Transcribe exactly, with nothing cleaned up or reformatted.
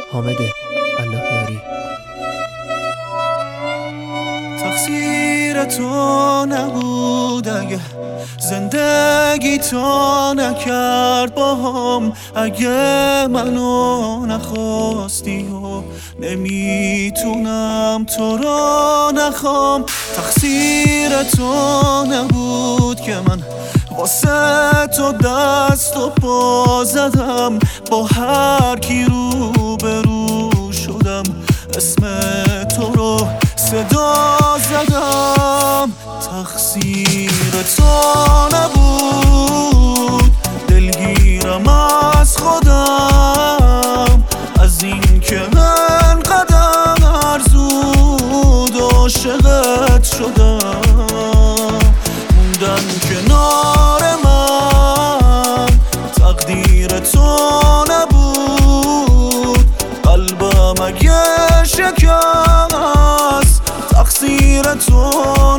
حامد اللهیاری. تقصیر تو نبود اگه زندگی تو نکرد باهم، اگه منو نخواستی و نمیتونم تو را نخوام. تقصیر تو نبود که من واسه تو دست و پا زدم، با هر کی رو به رو شدم اسم تو رو صدا زدم. تقصیر تو نبود، دلگیرم از خودم، از این که من قدم زود عاشقت شدم. موندن کنار من تقدیر تو نبود، قلبم اگه شکست تقصیر تو